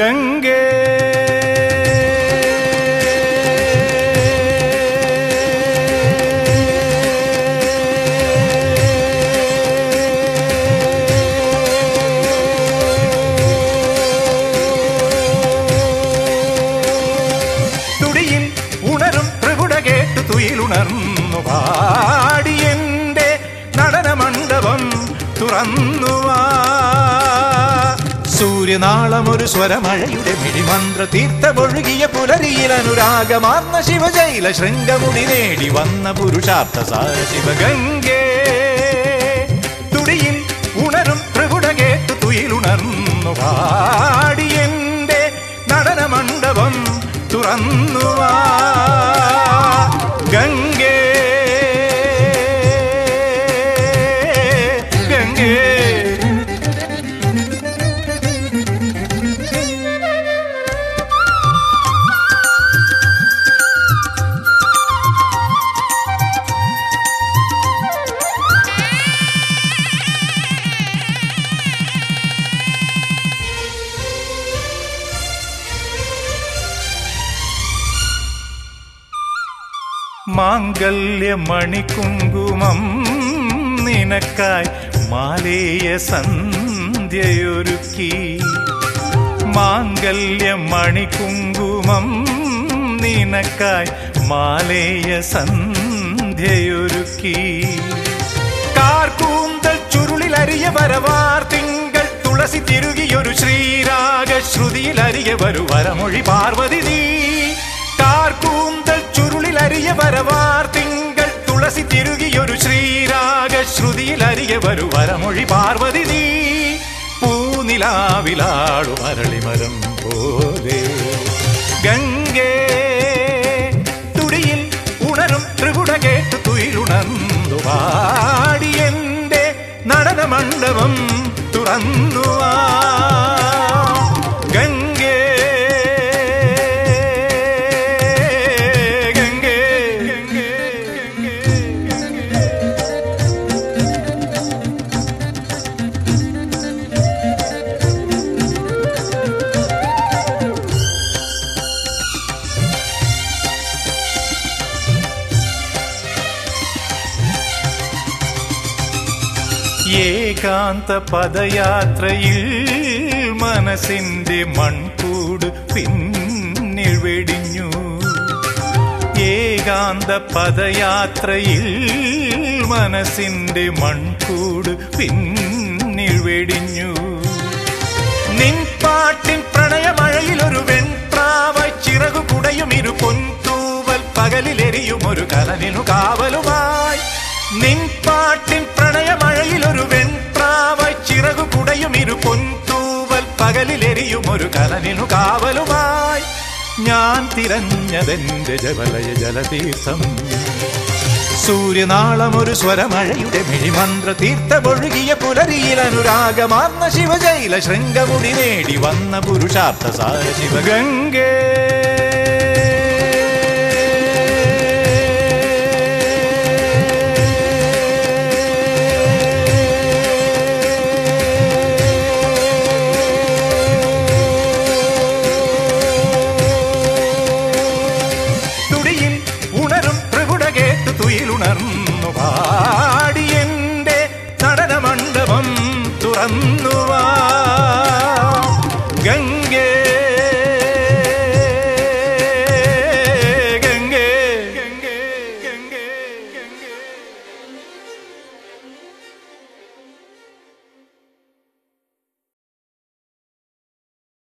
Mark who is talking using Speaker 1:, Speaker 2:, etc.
Speaker 1: ഗംഗേ തുടിയിൽ ഉണരും ത്രിപുട കേട്ടു തുയിലുണർന്നു പാടി എന്റെ നടനമണ്ഡപം തുറന്നുവാ. സൂര്യനാളമൊരു സ്വരമഴയുടെ മിഴിമന്ത്ര തീർത്ഥമൊഴുകിയ പുലരിയിൽ അനുരാഗമാർന്ന ശിവജൈല ശൃംഗമുടി നേടി വന്ന പുരുഷാർത്ഥ സാര ശിവഗംഗേ. തുടിയിൽ ഉണരും ത്രിപുട കേട്ടു തുയിലുണർന്നു പാടി എന്റെ നടനമണ്ഡപം തുറന്നുവാ. ഗംഗേ ഗംഗേ മാംഗല്യമണികുങ്കുമം നിനക്കായി മാലേയ സന്ധ്യയൊരുക്കി. മാംഗല്യമണികുങ്കുമം നിനക്കായി മാലേയ സന്ധ്യയൊരുക്കി. കാർക്കൂന്തൽ ചുരുളിലരിയ വരവാർ തിങ്കൾ തുളസി തിരുകിയൊരു ശ്രീരാഗ ശ്രുതിയിലരിയ വരു വരമൊഴി പാർവതി നീ. കാർക്കൂന്തൽ ചുരുളിലരിയ വരവാർ തിങ്കൾ തുളസി തിരുകിയൊരു ശ്രീരാഗ ശ്രുതിയിലരിയ വരു വരമൊഴി പാർവതി നീ. പൂനിലാവിലാടു മരളിമരം പോലെ ഗംഗേ. തുടിയിൽ ഉണരും ത്രിപുട കേട്ടു തുയിലുണർന്നു പാടി എന്റെ നടനമണ്ഡപം തുറന്നുവാ. ഗംഗേ ഏകാന്ത പദയാത്രയിൽ മനസ്സിന്റെ മൺകൂട് പിന്നിൽ വെടിഞ്ഞു. ഏകാന്ത പദയാത്രയിൽ മനസ്സിന്റെ മൺകൂട് പിന്നിൽ വെടിഞ്ഞു. നിൻ പാട്ടിൻ പ്രണയമഴയിലൊരു വെൺപ്രാവായി ചിറകു കുടയും ഇരു പൊൻതൂവൽ പകലിലെരിയും ഒരു കലനിനു കാവലുമായി. നിൻ പാട്ടിൻ പ്രണയമഴയിലൊരു വെൺപ്രാവായി ചിറകു കുടയും ഇരു പൊൻതൂവൽ പകലിലെരിയും ഒരു കലനിനു കാവലുമായി. ഞാൻ തിരഞ്ഞതെന്റെ ജവലയ ജലതീർത്ഥം. സൂര്യനാളമൊരു സ്വരമഴയുടെ മിഴിമന്ത്ര തീർത്ഥമൊഴുകിയ പുലരിയിൽ അനുരാഗമാർന്ന ശിവജൈല ശൃംഗമുടി നേടി വന്ന പുരുഷാർത്ഥ സാര ശിവഗംഗേ. തുയിലുണർന്നു പാടി എന്റെ നടനമണ്ഡപം തുറന്നുവാ.